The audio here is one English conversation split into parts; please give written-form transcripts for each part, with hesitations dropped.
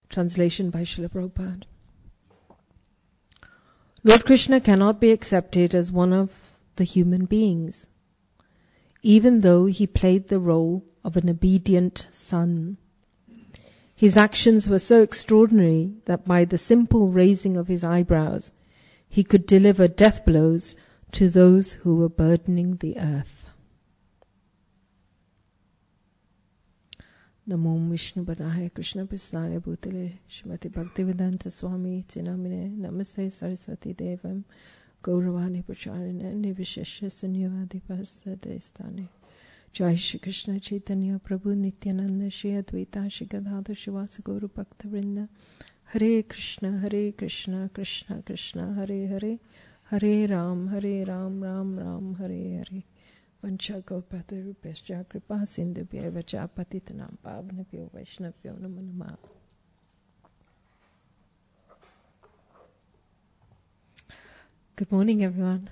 Translation by Srila Prabhupada. Lord Krishna cannot be accepted as one of the human beings, even though he played the role of an obedient son. His actions were so extraordinary that by the simple raising of his eyebrows, he could deliver death blows to those who were burdening the earth. Namo Vishnu Padaya Krishna Prasthaya Bhutale Srimati Bhaktivedanta Swami Chinamine Namaste Saraswati Devam Gauravani Pracharine Nivishesha Sunyavadi Pasadestane Jai Shri Krishna Chaitanya Prabhu Nityananda Shri Advaita Shri Gadadhar Shivasa Gauru Bhakta Vrinda Hare Krishna Krishna Krishna Hare Hare Hare Ram Ram Ram Hare Hare Vanchakalpatarupescha Kripa Sindhubhya Vacha Patitanam Pavnabhyo Vaishnavyo Namo Namah. Good morning, everyone,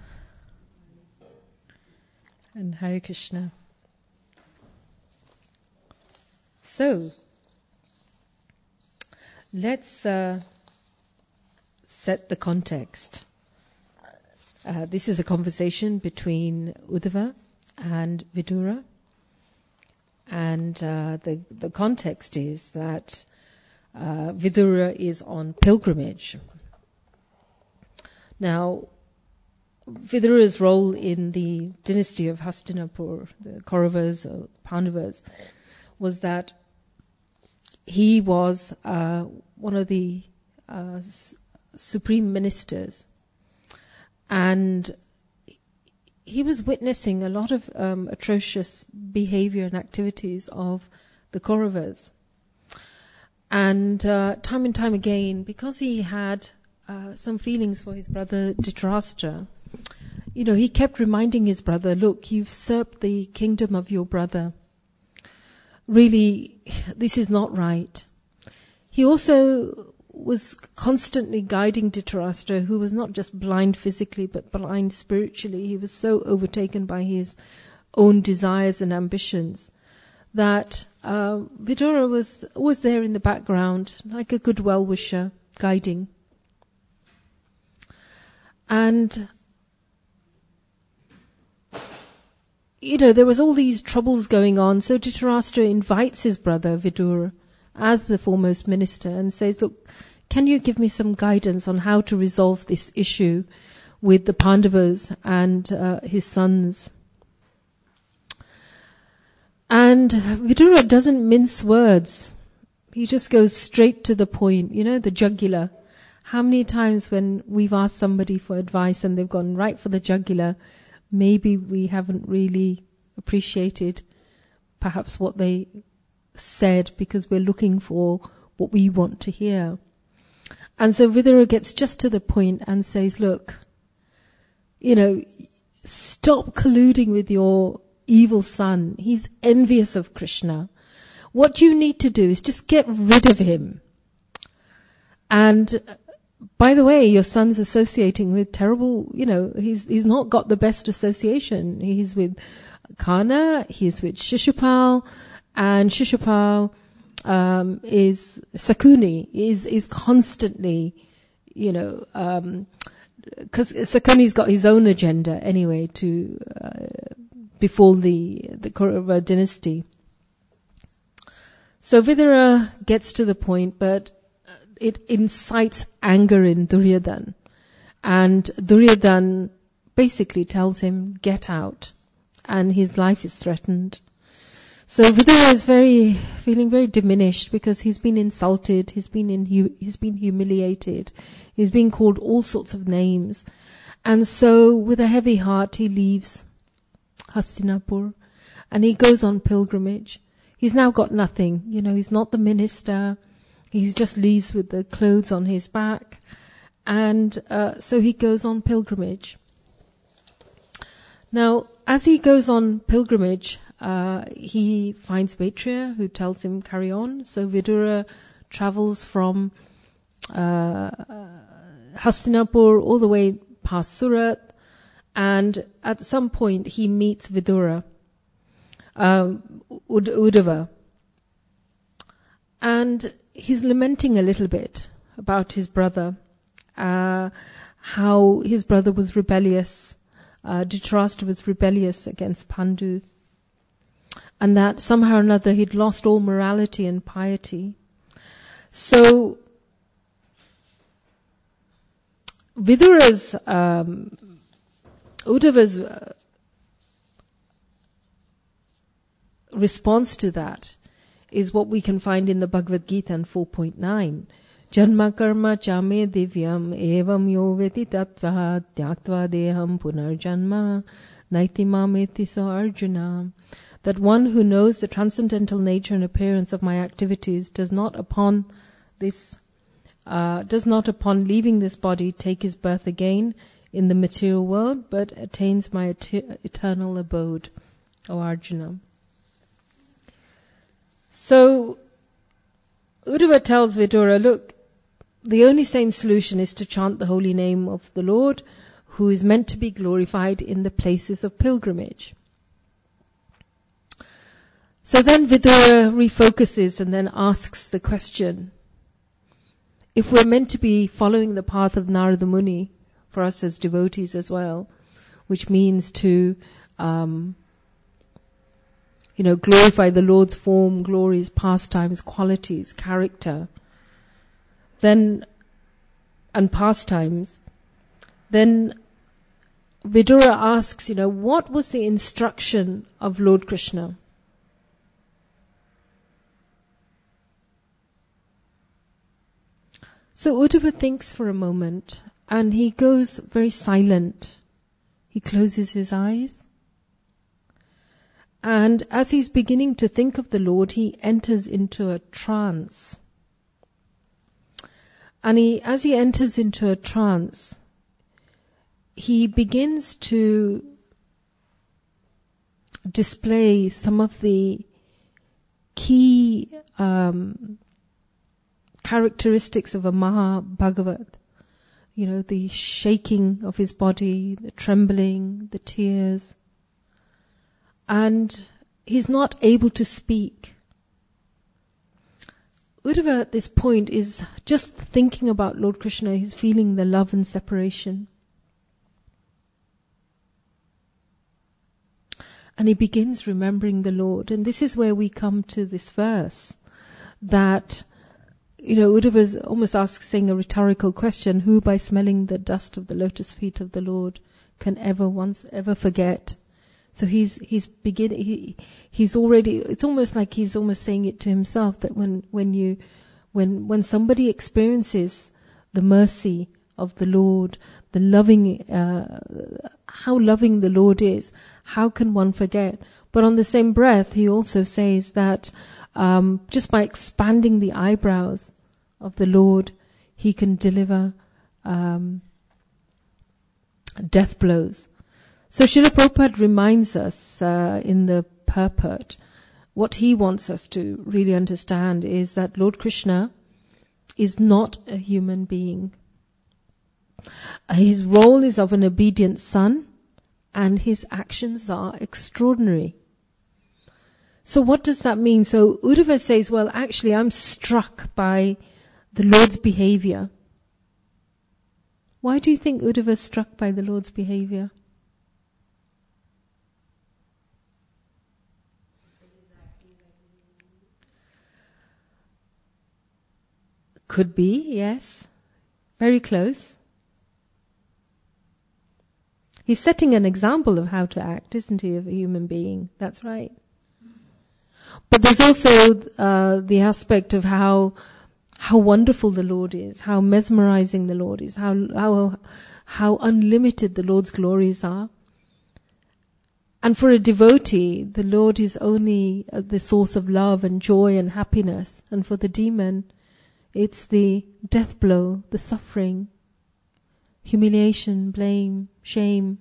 and Hare Krishna. So, let's set the context. This is a conversation between Uddhava and Vidura, and the context is that Vidura is on pilgrimage. Now, Vidura's role in the dynasty of Hastinapur, the Kauravas or Pandavas, was that he was one of the supreme ministers, and he was witnessing a lot of atrocious behavior and activities of the Kauravas. And time and time again, because he had some feelings for his brother Dhritarashtra, he kept reminding his brother, look, you've usurped the kingdom of your brother. Really, this is not right. He also was constantly guiding Dhritarashtra, who was not just blind physically, but blind spiritually. He was so overtaken by his own desires and ambitions that Vidura was always there in the background, like a good well-wisher, guiding. And there was all these troubles going on, so Dhritarashtra invites his brother Vidura as the foremost minister and says, look, can you give me some guidance on how to resolve this issue with the Pandavas and his sons? And Vidura doesn't mince words. He just goes straight to the point, the jugular. How many times when we've asked somebody for advice and they've gone right for the jugular, maybe we haven't really appreciated perhaps what they said because we're looking for what we want to hear. And so Vidura gets just to the point and says, look, stop colluding with your evil son. He's envious of Krishna. What you need to do is just get rid of him. And by the way, your son's associating with terrible, he's not got the best association. He's with Karna, he's with Shishupal, and Shishupal is Sakuni, is constantly, because Sakuni's got his own agenda anyway to before the Kaurava dynasty. So Vidura gets to the point, but it incites anger in Duryodhana. And Duryodhana basically tells him, get out. And his life is threatened. So Vidura is feeling very diminished because he's been insulted, he's been humiliated, he's been called all sorts of names. And so with a heavy heart he leaves Hastinapur and he goes on pilgrimage. He's now got nothing, he's not the minister. He just leaves with the clothes on his back. And so he goes on pilgrimage. Now, as he goes on pilgrimage, he finds Maitreya, who tells him, carry on. So Vidura travels from Hastinapur all the way past Surat. And at some point, he meets Vidura, Uddhava. And he's lamenting a little bit about his brother, how his brother was rebellious, Dhritarashtra was rebellious against Pandu, and that somehow or another he'd lost all morality and piety. So Vidura's, Uddhava's response to that is what we can find in the Bhagavad Gita in 4.9. Janma karma chame divyam evam yo veti tattva tyaktva deham punarjanma naiti mameti so Arjuna. That one who knows the transcendental nature and appearance of my activities does not upon leaving this body take his birth again in the material world, but attains my eternal abode, O Arjuna. So Uddhava tells Vidura, look, the only sane solution is to chant the holy name of the Lord, who is meant to be glorified in the places of pilgrimage. So then Vidura refocuses and then asks the question, if we're meant to be following the path of Narada Muni, for us as devotees as well, which means to glorify the Lord's form, glories, pastimes, qualities, character, and pastimes, then Vidura asks, what was the instruction of Lord Krishna? So Uddhava thinks for a moment, and he goes very silent. He closes his eyes. And as he's beginning to think of the Lord, he enters into a trance. And as he enters into a trance, he begins to display some of the key characteristics of a Mahabhagavat. The shaking of his body, the trembling, the tears. And he's not able to speak. Uddhava at this point is just thinking about Lord Krishna. He's feeling the love and separation. And he begins remembering the Lord. And this is where we come to this verse that, Uddhava's almost saying a rhetorical question, who by smelling the dust of the lotus feet of the Lord can ever forget? So he's already, it's almost like he's almost saying it to himself that when somebody experiences the mercy of the Lord, the loving, how loving the Lord is, how can one forget? But on the same breath, he also says that just by expanding the eyebrows of the Lord, he can deliver death blows. So Srila Prabhupada reminds us in the purport, what he wants us to really understand is that Lord Krishna is not a human being. His role is of an obedient son, and his actions are extraordinary. So what does that mean? So Uddhava says, well, actually I'm struck by the Lord's behavior. Why do you think Uddhava is struck by the Lord's behavior? Could be, yes. Very close. He's setting an example of how to act, isn't he, of a human being? That's right. But there's also the aspect of how wonderful the Lord is, how mesmerizing the Lord is, how unlimited the Lord's glories are. And for a devotee, the Lord is only the source of love and joy and happiness. And for the demon, it's the death blow, the suffering, humiliation, blame, shame.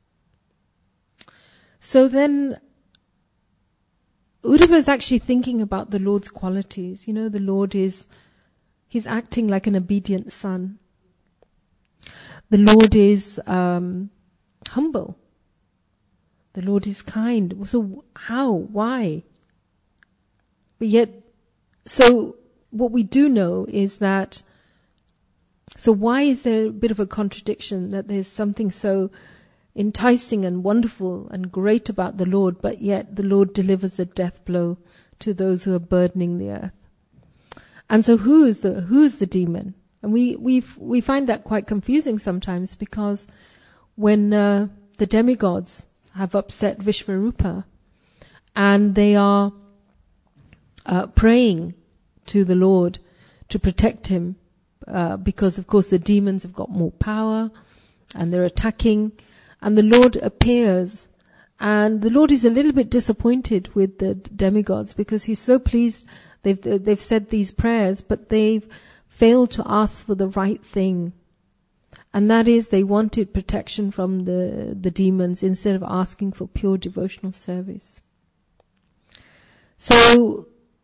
So then Uddhava is actually thinking about the Lord's qualities. The Lord he's acting like an obedient son. The Lord is humble. The Lord is kind. So how? Why? But yet, so what we do know is that, so why is there a bit of a contradiction that there's something so enticing and wonderful and great about the Lord, but yet the Lord delivers a death blow to those who are burdening the earth? And so who's the demon? And we find that quite confusing sometimes, because when the demigods have upset Vishvarupa and they are praying to the Lord to protect him, because of course the demons have got more power and they're attacking, and the Lord appears, and the Lord is a little bit disappointed with the demigods because he's so pleased they've said these prayers, but they've failed to ask for the right thing. And that is, they wanted protection from the demons instead of asking for pure devotional service. So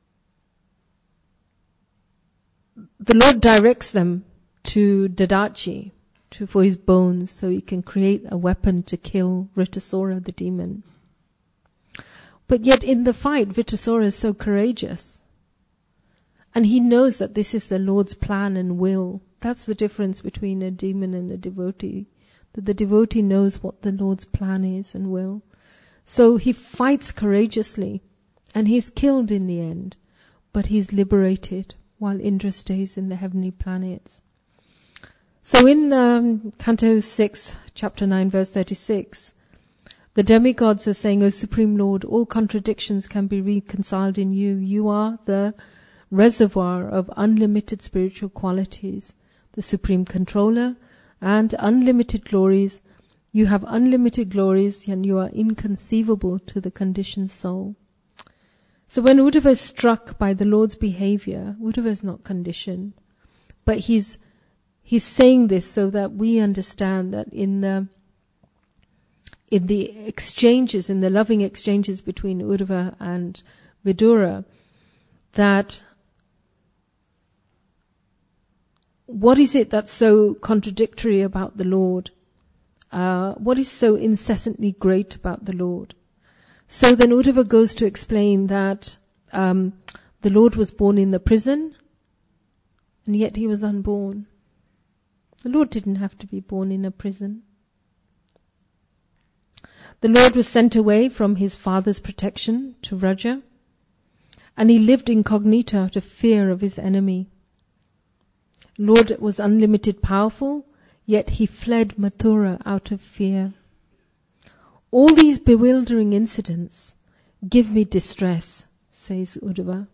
the Lord directs them to Dadachi for his bones, so he can create a weapon to kill Vritasura, the demon. But yet in the fight, Vritasura is so courageous. And he knows that this is the Lord's plan and will. That's the difference between a demon and a devotee. That the devotee knows what the Lord's plan is and will. So he fights courageously, and he's killed in the end, but he's liberated while Indra stays in the heavenly planets. So in Canto 6, chapter 9, verse 36, the demigods are saying, O Supreme Lord, all contradictions can be reconciled in you. You are the reservoir of unlimited spiritual qualities, the Supreme Controller, and unlimited glories. You have unlimited glories, and you are inconceivable to the conditioned soul. So when Uddhava is struck by the Lord's behavior, Uddhava is not conditioned, but he's saying this so that we understand that in the exchanges, in the loving exchanges between Uddhava and Vidura, that what is it that's so contradictory about the Lord? What is so incessantly great about the Lord? So then Uddhava goes to explain that the Lord was born in the prison, and yet he was unborn. The Lord didn't have to be born in a prison. The Lord was sent away from his father's protection to Vraja, and he lived incognito out of fear of his enemy. Lord was unlimited powerful, yet he fled Mathura out of fear. All these bewildering incidents give me distress, says Uddhava.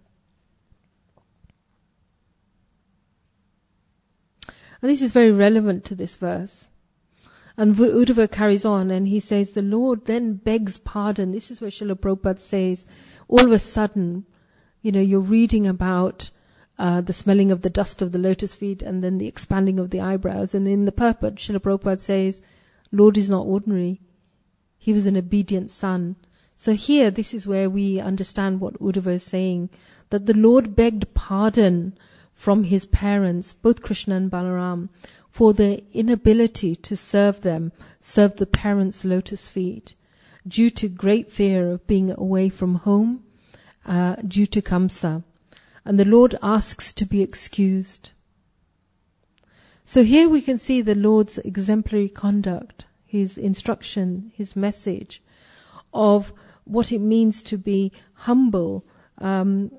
And this is very relevant to this verse. And Uddhava carries on and he says, the Lord then begs pardon. This is where Srila Prabhupada says, all of a sudden, you're reading about the smelling of the dust of the lotus feet and then the expanding of the eyebrows. And in the purport, Srila Prabhupada says, Lord is not ordinary. He was an obedient son. So here, this is where we understand what Uddhava is saying, that the Lord begged pardon from his parents, both Krishna and Balaram, for their inability to serve the parents' lotus feet, due to great fear of being away from home, due to Kamsa. And the Lord asks to be excused. So here we can see the Lord's exemplary conduct, his instruction, his message of what it means to be humble, and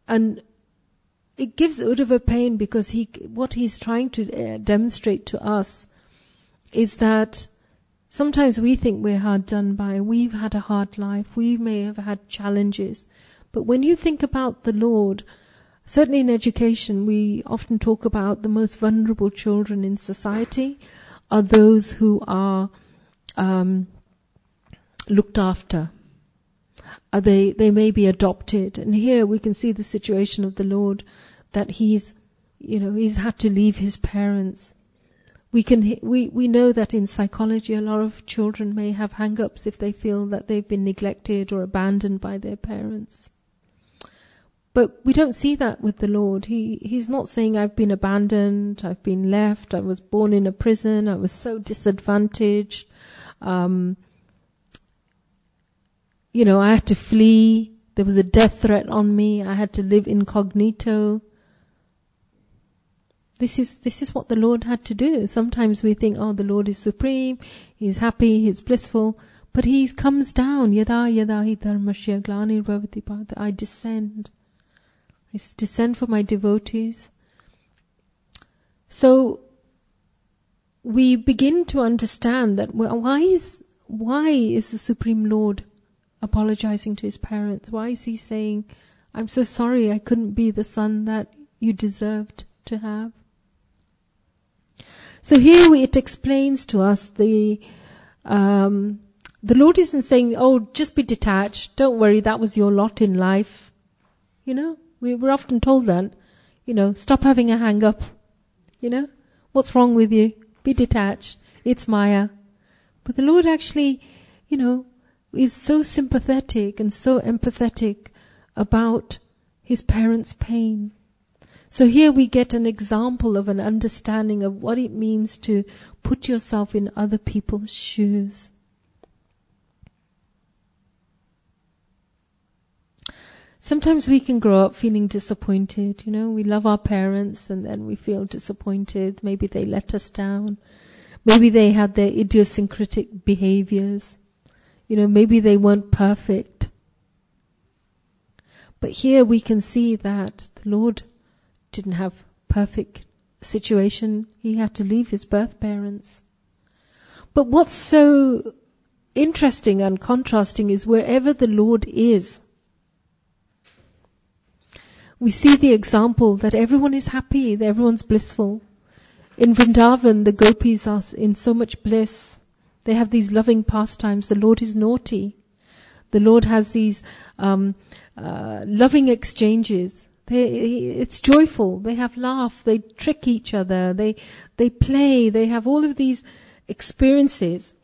it gives Uddhava pain because what he's trying to demonstrate to us is that sometimes we think we're hard done by. We've had a hard life. We may have had challenges. But when you think about the Lord, certainly in education, we often talk about the most vulnerable children in society are those who are looked after. They may be adopted. And here we can see the situation of the Lord, that he's had to leave his parents. We know that in psychology a lot of children may have hang-ups if they feel that they've been neglected or abandoned by their parents. But we don't see that with the Lord. He's not saying, I've been abandoned, I've been left, I was born in a prison, I was so disadvantaged, I had to flee, there was a death threat on me, I had to live incognito. this is what the Lord had to do. Sometimes we think, oh, the Lord is supreme, He's happy, He's blissful, but He comes down. Yada yada hi dharmasya glanirvavati bharata. I descend for my devotees. So we begin to understand that why is the Supreme Lord apologizing to His parents? Why is He saying, I'm so sorry I couldn't be the son that you deserved to have? So here it explains to us the Lord isn't saying, oh, just be detached, don't worry, that was your lot in life. We're often told that, stop having a hang up. What's wrong with you? Be detached. It's Maya. But the Lord actually, is so sympathetic and so empathetic about His parents' pain. So here we get an example of an understanding of what it means to put yourself in other people's shoes. Sometimes we can grow up feeling disappointed, we love our parents and then we feel disappointed. Maybe they let us down. Maybe they had their idiosyncratic behaviors. Maybe they weren't perfect. But here we can see that the Lord didn't have perfect situation. He had to leave His birth parents. But what's so interesting and contrasting is wherever the Lord is, we see the example that everyone is happy, that everyone's blissful. In Vrindavan, the gopis are in so much bliss. They have these loving pastimes. The Lord is naughty. The Lord has these loving exchanges. It's joyful. They have laugh. They trick each other. They play. They have all of these experiences.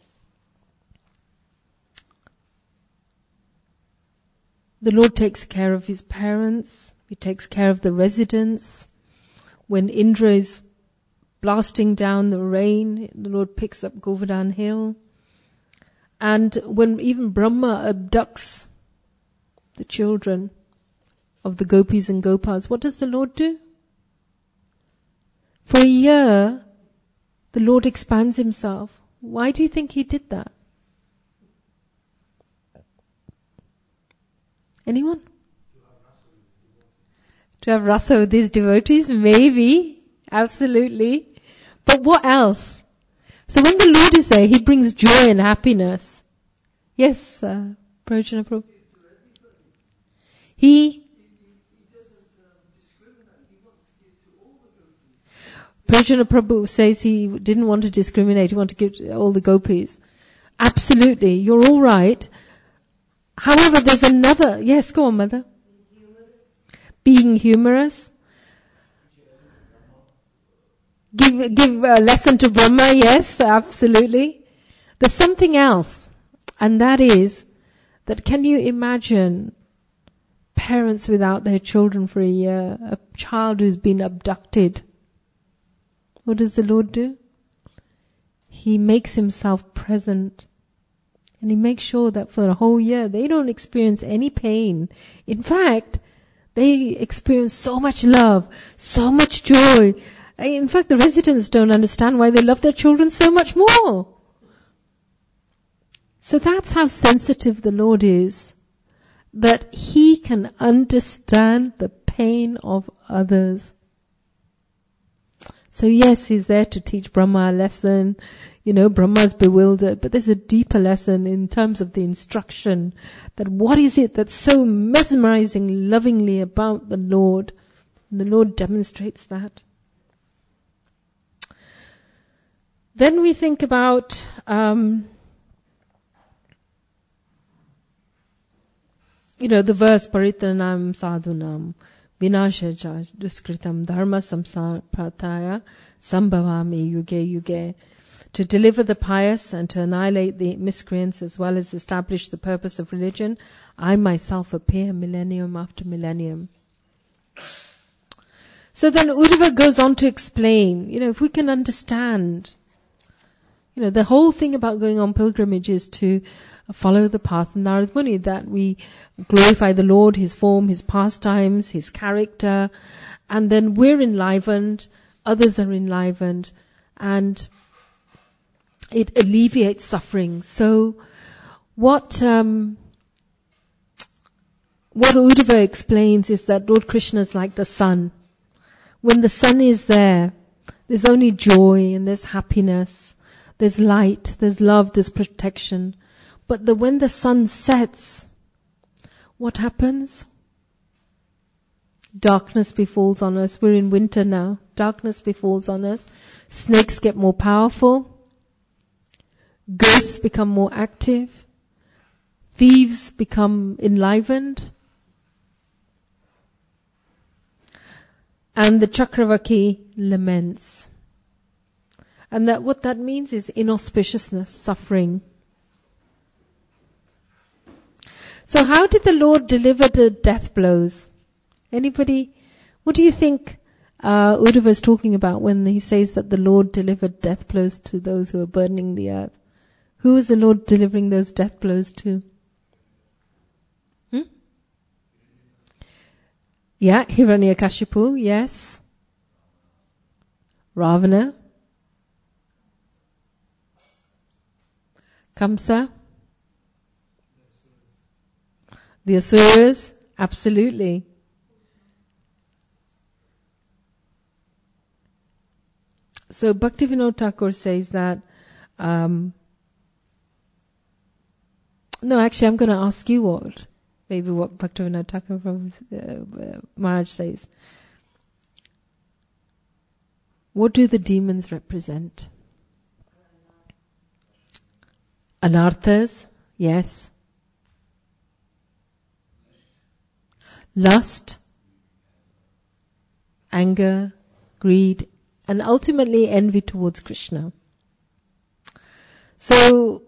The Lord takes care of His parents. He takes care of the residents. When Indra is blasting down the rain, the Lord picks up Govardhan Hill. And when even Brahma abducts the children of the gopis and gopas, what does the Lord do? For a year, the Lord expands Himself. Why do you think He did that? Anyone? To have rasa with His devotees? Maybe. Absolutely. But what else? So when the Lord is there, He brings joy and happiness. Yes, Prajna Prabhu. He Prajna Prabhu says he didn't want to discriminate, he wanted to give to all the gopis. Absolutely, you're all right. However, there's another, yes, go on, Mother. Being humorous. Give a lesson to Brahma, yes, absolutely. There's something else, and that is that can you imagine parents without their children for a year, a child who's been abducted? What does the Lord do? He makes Himself present. And He makes sure that for a whole year they don't experience any pain. In fact, they experience so much love, so much joy. In fact, the residents don't understand why they love their children so much more. So that's how sensitive the Lord is, that He can understand the pain of others. So yes, He's there to teach Brahma a lesson. Brahma's bewildered, but there's a deeper lesson in terms of the instruction, that what is it that's so mesmerizing lovingly about the Lord? And the Lord demonstrates that. Then we think about the verse Paritranam sadhunam vinashaja duskritam dharma samsarprataya sambhavami yuge yuge. To deliver the pious and to annihilate the miscreants as well as establish the purpose of religion, I myself appear millennium after millennium. So then Uddhava goes on to explain, if we can understand, the whole thing about going on pilgrimage is to follow the path of Narad Muni, that we glorify the Lord, His form, His pastimes, His character, and then we're enlivened. others are enlivened, and it alleviates suffering. So what Uddhava explains is that Lord Krishna is like the sun. When the sun is there, there's only joy and there's happiness, there's light, there's love, there's protection. But when the sun sets, what happens? Darkness befalls on us. We're in winter now. Darkness befalls on us. Snakes get more powerful. Ghosts become more active. Thieves become enlivened. And the Chakravarti laments. And what that means is inauspiciousness, suffering. So how did the Lord deliver the death blows? Anybody? What do you think Uddhava is talking about when he says that the Lord delivered death blows to those who are burning the earth? Who was the Lord delivering those death blows to? Yeah, Hiranyakashipu, yes. Ravana. Kamsa. The Asuras, absolutely. So Bhaktivinoda Thakur says that, no, actually I'm going to ask you what Bhaktivinoda Thakur Maharaj says. What do the demons represent? Anarthas, yes. Lust, anger, greed, and ultimately envy towards Krishna. So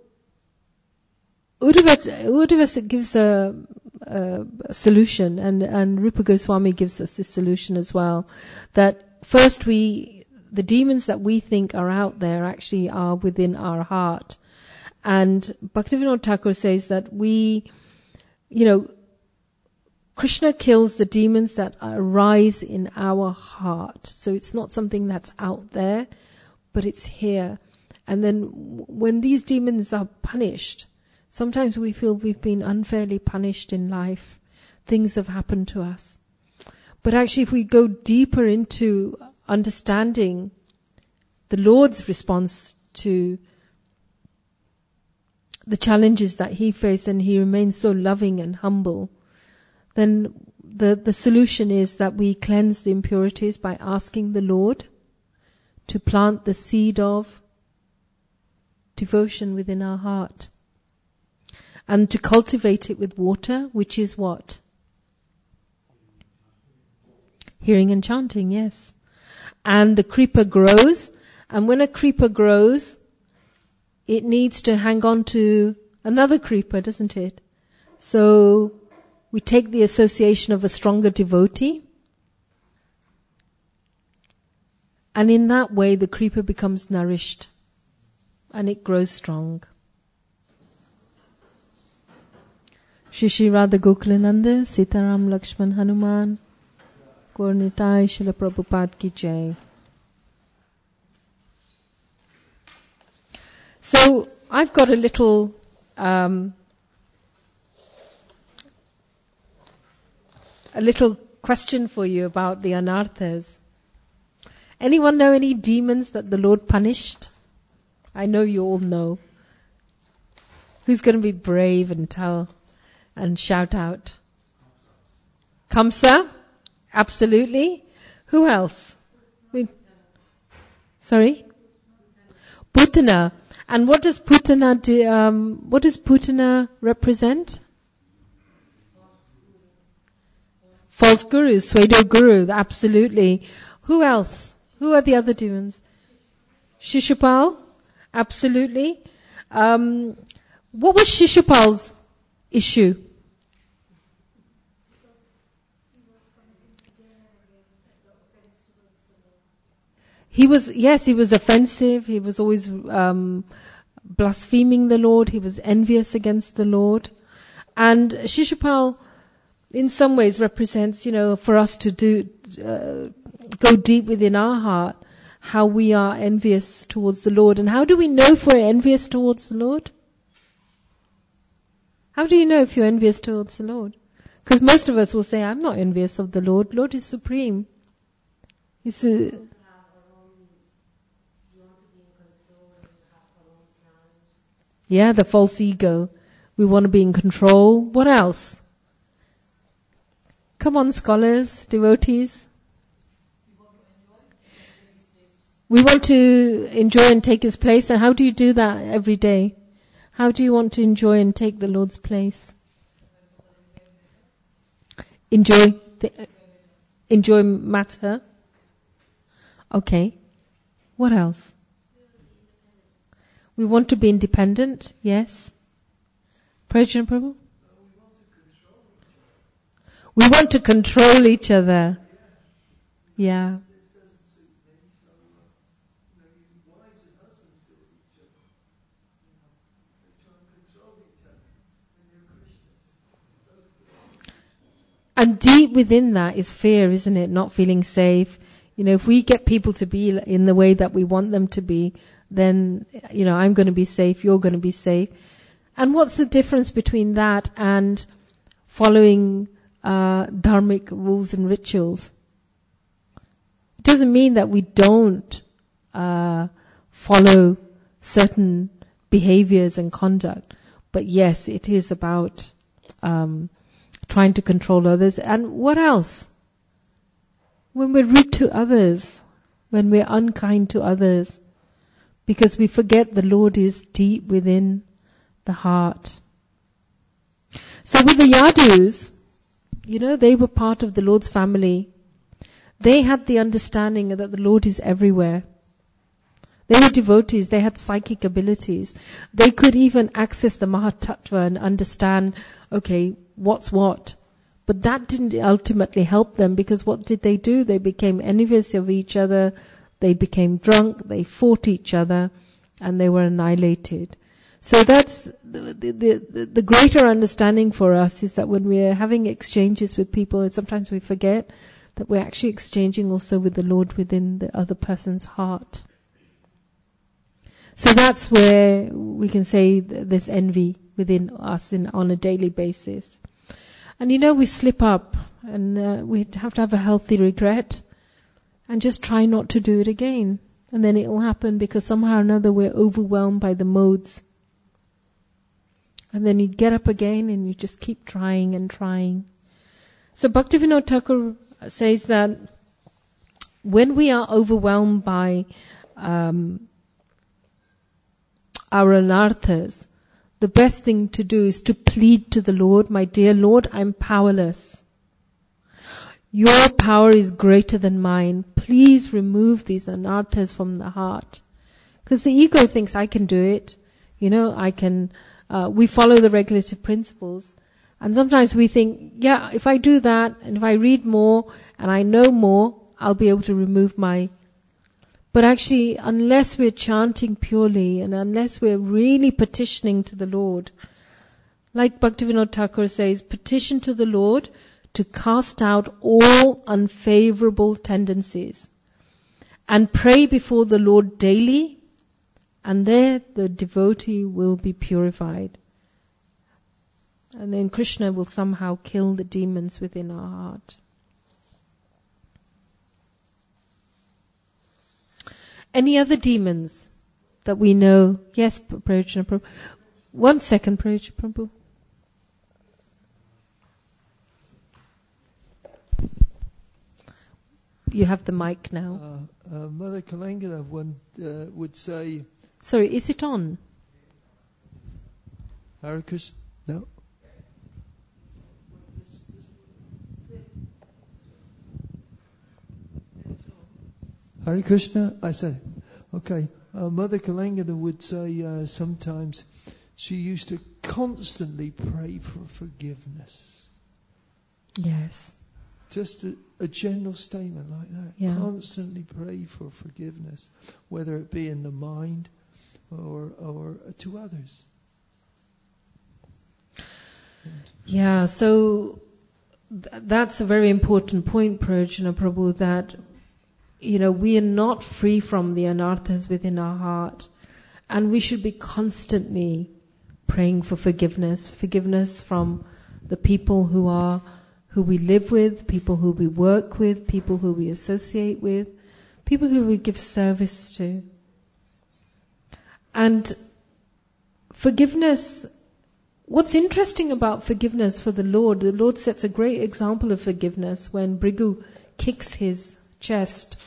Uddhava gives a solution, and Rupa Goswami gives us this solution as well. That first the demons that we think are out there actually are within our heart. And Bhaktivinoda Thakur says that Krishna kills the demons that arise in our heart. So it's not something that's out there, but it's here. And then when these demons are punished, sometimes we feel we've been unfairly punished in life. Things have happened to us. But actually, if we go deeper into understanding the Lord's response to the challenges that he faced, and he remains so loving and humble, then the solution is that we cleanse the impurities by asking the Lord to plant the seed of devotion within our heart. And to cultivate it with water, which is what? Hearing and chanting, yes. And the creeper grows, and when a creeper grows, it needs to hang on to another creeper, doesn't it? So we take the association of a stronger devotee, and in that way the creeper becomes nourished and it grows strong. Shri Radha Gokulananda, Sitaram Lakshman Hanuman, Gaur Nitai Srila Prabhupada ki jai. So I've got a little question for you about the anarthas. Anyone know any demons that the Lord punished? I know you all know. Who's going to be brave and tell and shout out? Kamsa? Absolutely. Who else? Sorry? Putana. And what does Putana represent? False gurus, pseudo guru, absolutely. Who else? Who are the other demons? Shishupal, absolutely. What was Shishupal's issue? He was offensive. He was always blaspheming the Lord. He was envious against the Lord. And Shishupal, in some ways, represents, for us to go deep within our heart, how we are envious towards the Lord. And how do we know if we're envious towards the Lord? How do you know if you're envious towards the Lord? Because most of us will say, I'm not envious of the Lord. Lord is supreme. He's the false ego. We want to be in control. What else? Come on, scholars, devotees. We want to enjoy and take His place. And how do you do that every day? How do you want to enjoy and take the Lord's place? Enjoy matter. Okay. What else? We want to be independent. Yes. Prajna Prabhu? We want to control each other. Yeah. And deep within that is fear, isn't it? Not feeling safe. If we get people to be in the way that we want them to be, then, I'm going to be safe, you're going to be safe. And what's the difference between that and following dharmic rules and rituals? It doesn't mean that we don't follow certain behaviors and conduct. But yes, it is about trying to control others. And what else? When we're rude to others, when we're unkind to others, because we forget the Lord is deep within the heart. So with the Yadus, they were part of the Lord's family. They had the understanding that the Lord is everywhere. They were devotees, they had psychic abilities. They could even access the Mahatattva and understand, okay, what's what. But that didn't ultimately help them, because what did they do? They became envious of each other, they became drunk, they fought each other, and they were annihilated. So that's the greater understanding for us, is that when we're having exchanges with people, and sometimes we forget that we're actually exchanging also with the Lord within the other person's heart. So that's where we can say there's envy within us on a daily basis. And we slip up, and we have to have a healthy regret and just try not to do it again. And then it will happen, because somehow or another we're overwhelmed by the modes. And then you get up again and you just keep trying and trying. So Bhaktivinoda Thakur says that when we are overwhelmed by our anarthas, the best thing to do is to plead to the Lord, my dear Lord, I'm powerless. Your power is greater than mine. Please remove these anarthas from the heart. Because the ego thinks I can do it. I can, we follow the regulative principles. And sometimes we think, yeah, if I do that, and if I read more, and I know more, I'll be able to remove my... But actually, unless we're chanting purely, and unless we're really petitioning to the Lord, like Bhaktivinoda Thakur says, petition to the Lord to cast out all unfavorable tendencies, and pray before the Lord daily, and there the devotee will be purified. And then Krishna will somehow kill the demons within our heart. Any other demons that we know? Yes, Prajna Prabhu. 1 second, Prajna Prabhu. You have the mic now. Mother Kalangana would say... Sorry, is it on? Hare Krishna? No. Hare Krishna? I said, okay. Mother Kalangana would say sometimes she used to constantly pray for forgiveness. Yes. Just a general statement like that. Yeah. Constantly pray for forgiveness, whether it be in the mind or to others. Yeah, so that's a very important point, Prajna Prabhu, that we are not free from the anarthas within our heart. And we should be constantly praying for forgiveness. Forgiveness from the people who we live with, people who we work with, people who we associate with, people who we give service to. And forgiveness, what's interesting about forgiveness for the Lord sets a great example of forgiveness when Bhrigu kicks his chest.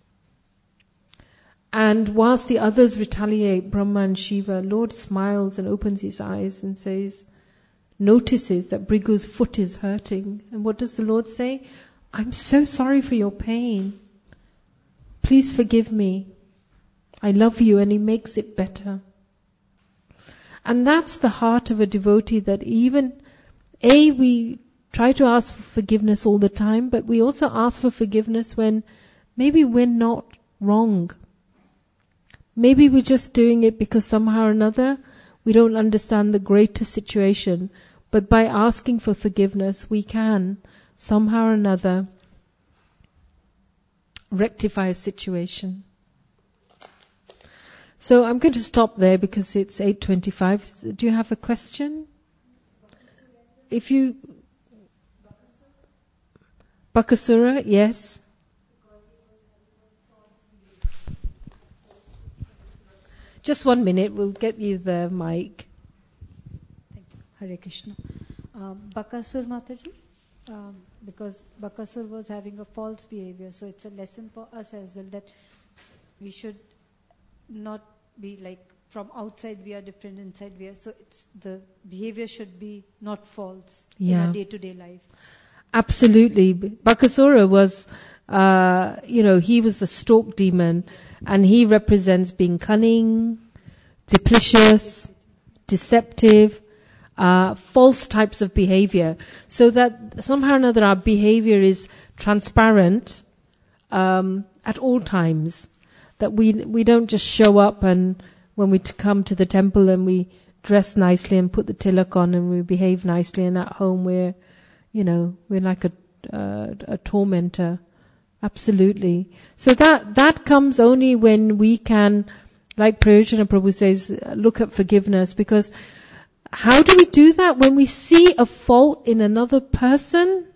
And whilst the others retaliate, Brahma and Shiva, Lord smiles and opens his eyes and notices that Bhrigu's foot is hurting. And what does the Lord say? I'm so sorry for your pain. Please forgive me. I love you, and he makes it better. And that's the heart of a devotee, that even, we try to ask for forgiveness all the time, but we also ask for forgiveness when maybe we're not wrong. Maybe we're just doing it because somehow or another we don't understand the greater situation. But by asking for forgiveness, we can somehow or another rectify a situation. So I'm going to stop there because it's 8:25. Do you have a question? If you... Bakasura, yes. Just 1 minute, we'll get you the mic. Thank you. Hare Krishna. Bakasur Mataji, because Bakasur was having a false behavior, so it's a lesson for us as well that we should not be like from outside we are different, inside we are. So the behavior should be not false in our day-to-day life. Absolutely. Bakasura was, he was a stork demon, and he represents being cunning, duplicitous, deceptive, false types of behavior. So that somehow or another our behavior is transparent at all times. That we don't just show up and when we come to the temple and we dress nicely and put the tilak on and we behave nicely, and at home we're like a tormentor. Absolutely. So that comes only when we can, like Prayojana Prabhu says, look at forgiveness. Because how do we do that? When we see a fault in another person,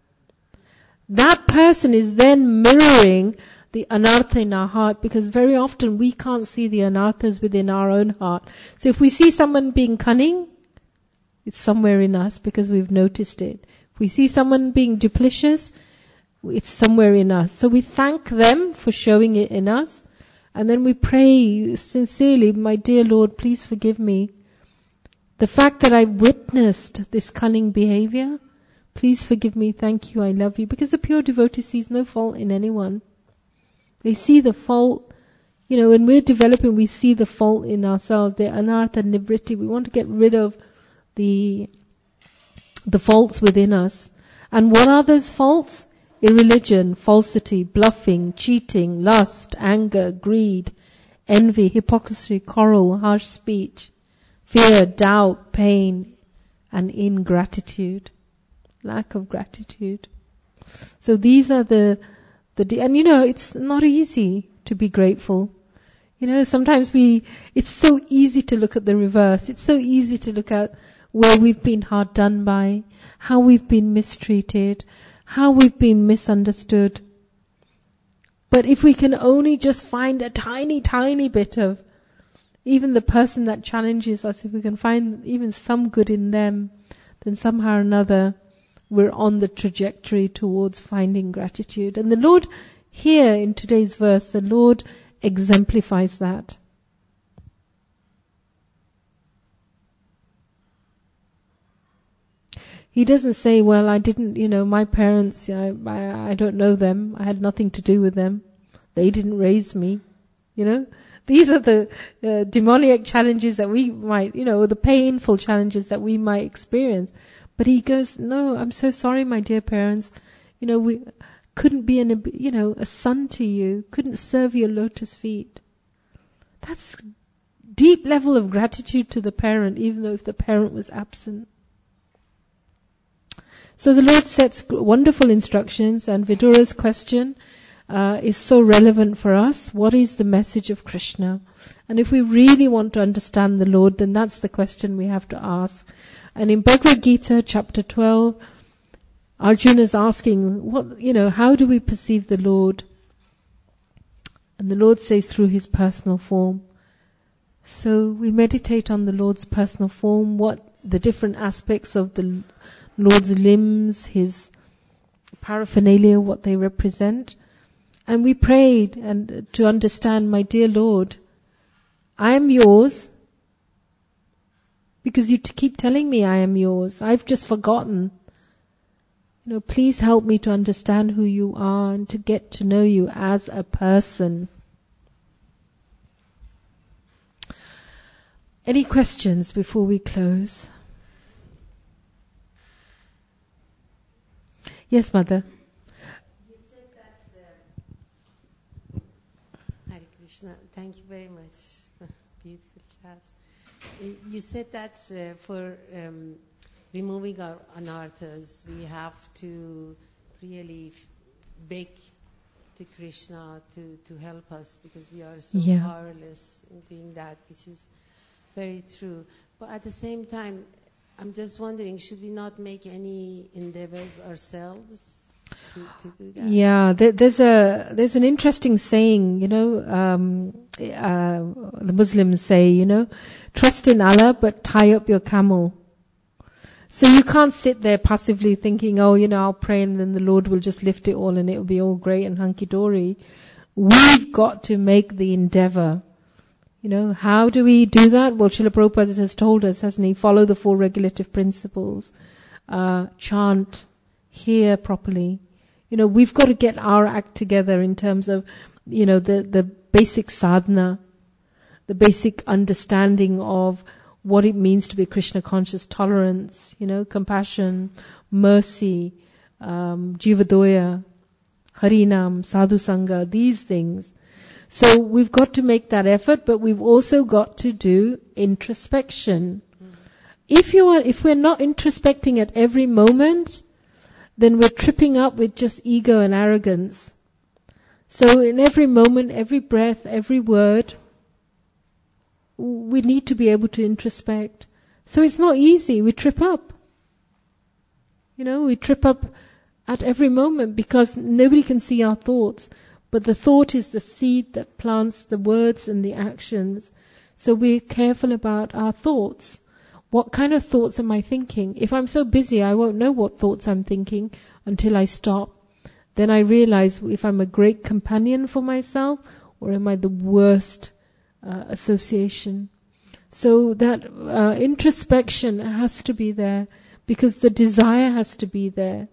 that person is then mirroring the anartha in our heart, because very often we can't see the anarthas within our own heart. So if we see someone being cunning, it's somewhere in us because we've noticed it. If we see someone being duplicitous, it's somewhere in us. So we thank them for showing it in us, and then we pray sincerely, my dear Lord, please forgive me. The fact that I witnessed this cunning behavior, please forgive me, thank you, I love you. Because the pure devotee sees no fault in anyone. They see the fault, when we're developing, we see the fault in ourselves, the anartha nivriti. We want to get rid of the faults within us. And what are those faults? Irreligion, falsity, bluffing, cheating, lust, anger, greed, envy, hypocrisy, quarrel, harsh speech, fear, doubt, pain, and ingratitude. Lack of gratitude. So these are and it's not easy to be grateful. Sometimes it's so easy to look at the reverse. It's so easy to look at where we've been hard done by, how we've been mistreated, how we've been misunderstood. But if we can only just find a tiny, tiny bit of even the person that challenges us, if we can find even some good in them, then somehow or another we're on the trajectory towards finding gratitude. And the Lord, here in today's verse, the Lord exemplifies that. He doesn't say, well, I didn't, my parents, I don't know them. I had nothing to do with them. They didn't raise me. These are the demoniac challenges that we might, or the painful challenges that we might experience. But he goes, no, I'm so sorry, my dear parents. We couldn't be a son to you, couldn't serve your lotus feet. That's deep level of gratitude to the parent, even though if the parent was absent. So the Lord sets wonderful instructions, and Vidura's question, is so relevant for us. What is the message of Krishna? And if we really want to understand the Lord, then that's the question we have to ask. And in Bhagavad Gita, chapter 12, Arjuna is asking, how do we perceive the Lord? And the Lord says through his personal form. So we meditate on the Lord's personal form, what the different aspects of the Lord's limbs, his paraphernalia, what they represent. And we prayed and to understand, my dear Lord, I am yours because you keep telling me I am yours. I've just forgotten. Please help me to understand who you are and to get to know you as a person. Any questions before we close? Yes, Mother. You said that, Hare Krishna, thank you very much. Beautiful class. You said that for removing our anarthas, we have to really beg to Krishna to help us because we are so powerless in doing that, which is very true. But at the same time, I'm just wondering, should we not make any endeavors ourselves to do that? Yeah, there's an interesting saying, the Muslims say, trust in Allah but tie up your camel. So you can't sit there passively thinking, I'll pray and then the Lord will just lift it all and it'll be all great and hunky-dory. We've got to make the endeavor. How do we do that? Well, Srila Prabhupada has told us, hasn't he? Follow the 4 regulative principles. Chant. Hear properly. We've got to get our act together in terms of, the basic sadhana, the basic understanding of what it means to be Krishna conscious, tolerance, compassion, mercy, jivadoya, harinam, sadhu sangha, these things. So we've got to make that effort, but we've also got to do introspection. If we're not introspecting at every moment, then we're tripping up with just ego and arrogance. So in every moment, every breath, every word, we need to be able to introspect. So it's not easy. We trip up. We trip up at every moment because nobody can see our thoughts. But the thought is the seed that plants the words and the actions. So we're careful about our thoughts. What kind of thoughts am I thinking? If I'm so busy, I won't know what thoughts I'm thinking until I stop. Then I realize if I'm a great companion for myself or am I the worst association. So that introspection has to be there because the desire has to be there.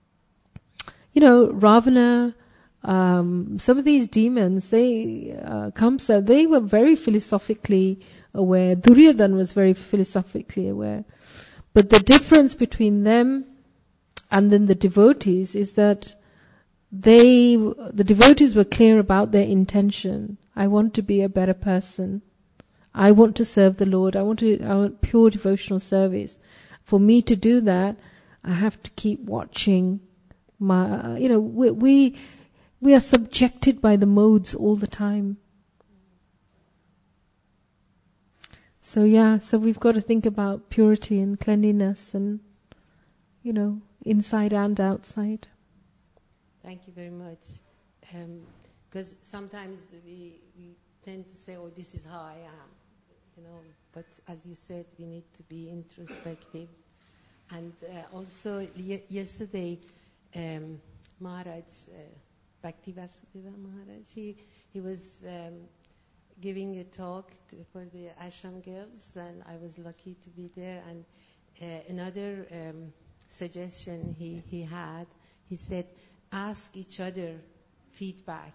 Ravana, some of these demons, Kamsa, they were very philosophically aware. Duryodhana was very philosophically aware. But the difference between them and then the devotees is that the devotees were clear about their intention. I want to be a better person. I want to serve the Lord. I want pure devotional service. For me to do that, I have to keep watching my, we are subjected by the modes all the time. So we've got to think about purity and cleanliness and, inside and outside. Thank you very much. Because sometimes we tend to say, this is how I am, but as you said, we need to be introspective. And also, yesterday, Maharaj, Bhakti Vasudeva Maharaj, he was giving a talk for the ashram girls, and I was lucky to be there. And another suggestion he had, he said, ask each other feedback.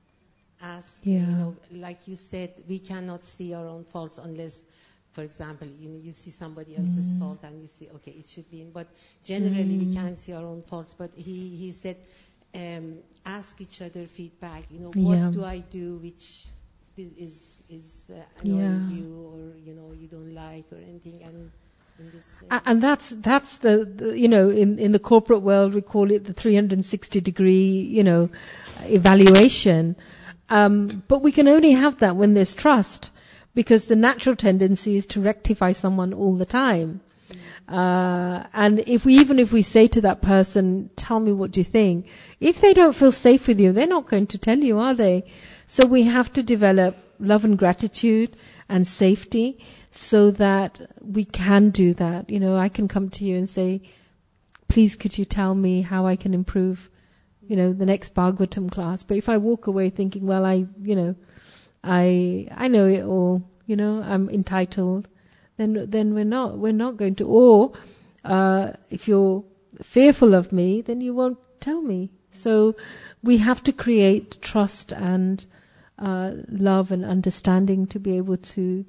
Like you said, we cannot see our own faults unless, for example, you see somebody else's fault and you see, okay, it should be in. But generally, we can't see our own faults. But he said, ask each other feedback. What do I do which is annoying you, or you don't like, or anything, and this. And that's the you know, in the corporate world we call it the 360-degree, you know, evaluation. But we can only have that when there's trust, because the natural tendency is to rectify someone all the time. And if we say to that person, tell me what do you think, if they don't feel safe with you, they're not going to tell you, are they? So we have to develop love and gratitude and safety so that we can do that. You know, I can come to you and say, please could you tell me how I can improve, you know, the next Bhagavatam class. But if I walk away thinking, well, I know it all, you know, I'm entitled, then we're not going to. Or if you're fearful of me, then you won't tell me. So we have to create trust and love and understanding to be able to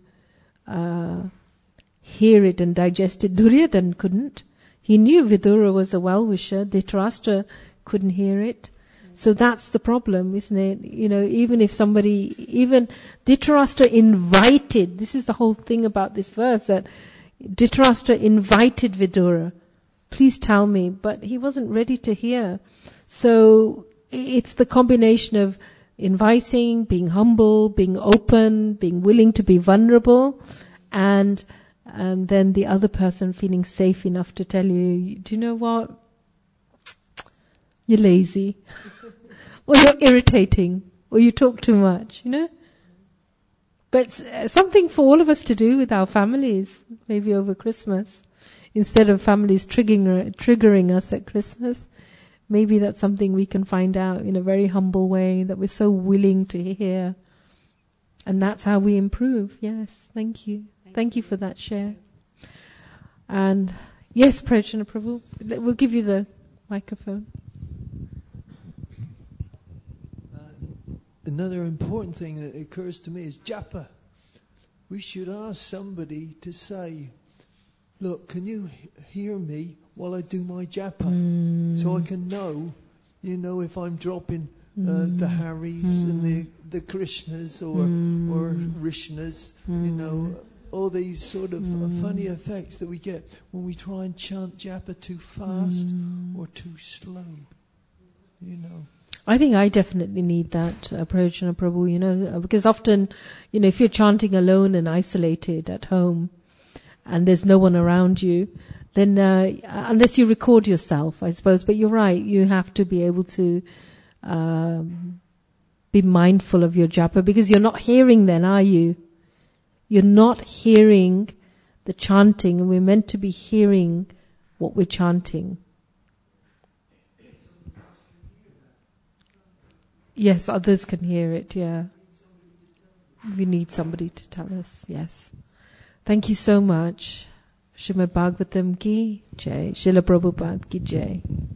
hear it and digest it. Duryodhana couldn't. He knew Vidura was a well-wisher. Dhritarashtra couldn't hear it. So that's the problem, isn't it? You know, even Dhritarashtra invited, this is the whole thing about this verse, that Dhritarashtra invited Vidura, please tell me, but he wasn't ready to hear. So it's the combination of inviting, being humble, being open, being willing to be vulnerable, and then the other person feeling safe enough to tell you, do you know what? You're lazy. Or you're irritating, or you talk too much, you know? But something for all of us to do with our families, maybe over Christmas. Instead of families triggering us at Christmas, maybe that's something we can find out in a very humble way that we're so willing to hear. And that's how we improve. Yes, thank you. Thank you for that share. And yes, Prajna Prabhu, we'll give you the microphone. Another important thing that occurs to me is japa. We should ask somebody to say, look, can you hear me while I do my japa? So I can know, you know, if I'm dropping the Haris and the Krishnas or Rishnas, you know, all these sort of funny effects that we get when we try and chant japa too fast or too slow, you know. I think I definitely need that, Prajna Prabhu, you know, because often, you know, if you're chanting alone and isolated at home and there's no one around you, then unless you record yourself, I suppose, but you're right, you have to be able to be mindful of your japa, because you're not hearing then, are you? You're not hearing the chanting, and we're meant to be hearing what we're chanting. Yes, others can hear it, yeah. We need somebody to tell us, yes. Thank you so much. Srimad Bhagavatam ki jai. Srila Prabhupada ki jai.